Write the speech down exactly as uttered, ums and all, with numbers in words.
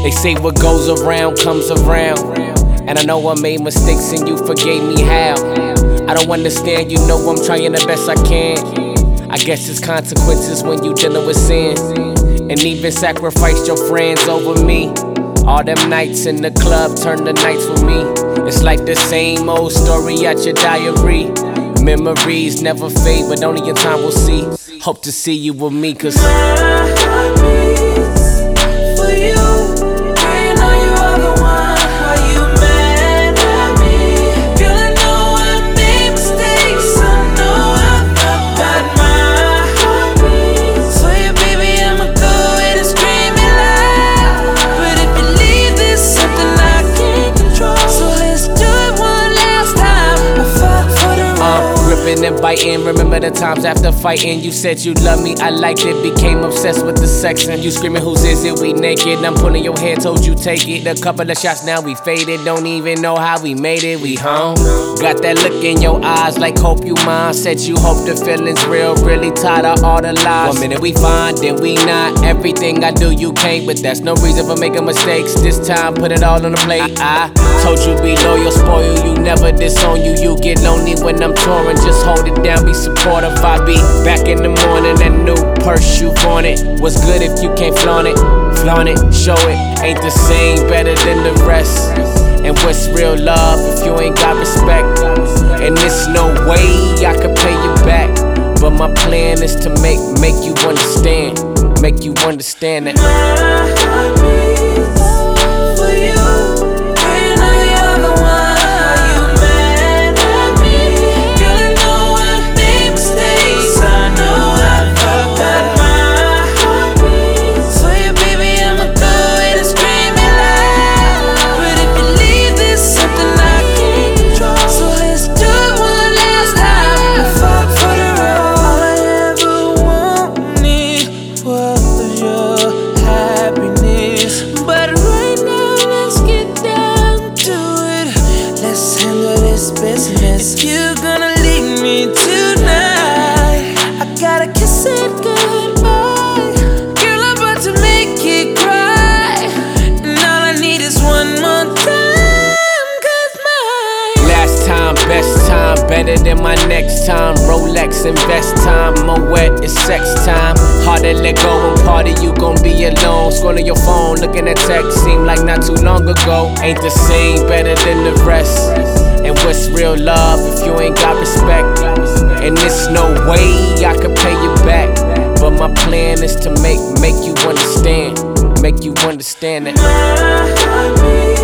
They say what goes around comes around, and I know I made mistakes and you forgave me how. I don't understand, you know I'm trying the best I can. I guess it's consequences when you dealing with sin, and even sacrificed your friends over me. All them nights in the club turn to nights with me. It's like the same old story at your diary. Memories never fade, but only in time we'll see. Hope to see you with me, cause my heart beats for you. and biting. Remember the times after fighting, you said you loved me, I liked it, became obsessed with the sex. And you screaming, whose is it? We naked. I'm pulling your hair, told you take it. A couple of shots, now we faded. Don't even know how we made it. We home. Got that look in your eyes, like hope you mine. Said you hope the feelings real, really tired of all the lies. One minute we fine, then we not. Everything I do you can't, but that's no reason for making mistakes. This time put it all on the plate. I told you be loyal, spoil you, never disown you. You get lonely when I'm touring, just hold it down, be supportive. I be back in the morning, that new purse you want it. What's good if you can't flaunt it? Flaunt it, show it. Ain't the same, better than the rest. And what's real love if you ain't got respect? And there's no way I could pay you back, but my plan is to make make you understand, make you understand that my heart beats for you. If you're gonna leave me tonight, I gotta kiss it goodbye. Girl, I'm about to make you cry, and all I need is one more time. Cause my last time, best time, better than my next time. Rolex invest time, Moet is sex time. Hard to let go and party, you gon' be alone. Scrolling your phone, looking at text, seemed like not too long ago. Ain't the same, better than the rest. And what's real love if you ain't got respect? And there's no way I could pay you back, but my plan is to make make you understand, make you understand that my heart beats